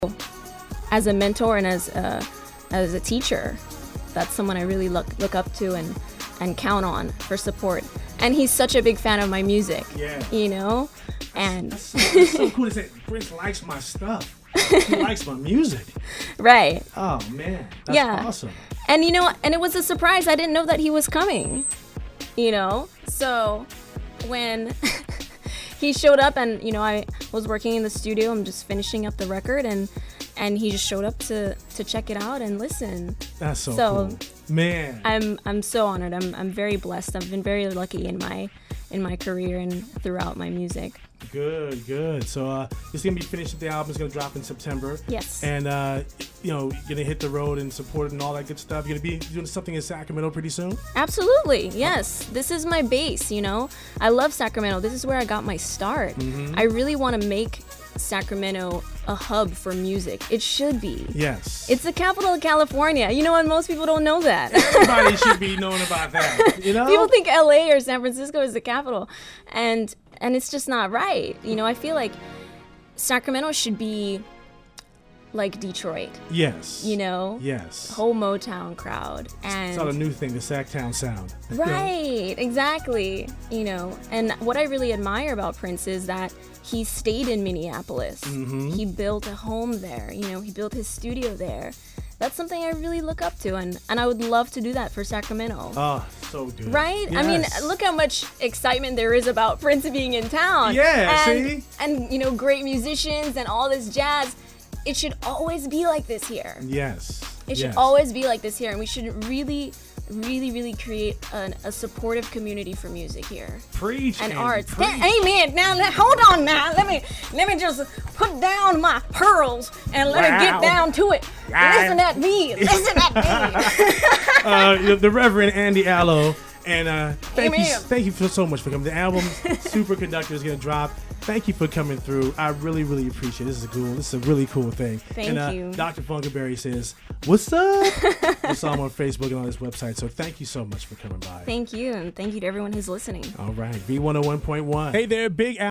as a mentor and as a teacher. That's someone I really look up to and count on for support. And he's such a big fan of my music. Yeah. You know? And that's so cool to say Prince likes my stuff. He likes my music. right. Oh man. That's awesome. And you know, and it was a surprise. I didn't know that he was coming. You know? So when he showed up and, you know, I was working in the studio, I'm just finishing up the record and he just showed up to check it out and listen. That's so cool. Man. I'm so honored. I'm very blessed. I've been very lucky in my career and throughout my music. Good. So it's gonna be finished. The album's gonna drop in September. Yes. And you know, you're gonna hit the road and support it and all that good stuff. You're gonna be doing something in Sacramento pretty soon. Absolutely. Yes. This is my base. You know, I love Sacramento. This is where I got my start. Mm-hmm. I really want to make Sacramento a hub for music. It should be. Yes. It's the capital of California. You know, and most people don't know that. Everybody should be knowing about that. You know, people think LA or San Francisco is the capital, and it's just not right. You know, I feel like Sacramento should be like Detroit. Yes. You know? Yes. Whole Motown crowd. And it's not a new thing, the Sacktown sound. Right, exactly. You know, and what I really admire about Prince is that he stayed in Minneapolis. Mm-hmm. He built a home there. You know, he built his studio there. That's something I really look up to, and I would love to do that for Sacramento. Oh, so good. Right? Yes. I mean, look how much excitement there is about Prince being in town. Yeah, see? And, you know, great musicians and all this jazz. It should always be like this here. Yes. It should always be like this here, and we should really create a supportive community for music here. Preach and Andy, arts. preach. Amen. Now, hold on now. Let me just put down my pearls and let me get down to it. Listen at me. Listen at me. The Reverend Andy Allo. And thank you so much for coming. The album Super Conductor is going to drop. Thank you for coming through. I really appreciate it. This is a really cool thing. Thank you. Dr. Funkaberry says, "What's up?" I saw him on Facebook and on his website. So thank you so much for coming by. Thank you, and thank you to everyone who's listening. All right, V101.1. Hey there, Big Al.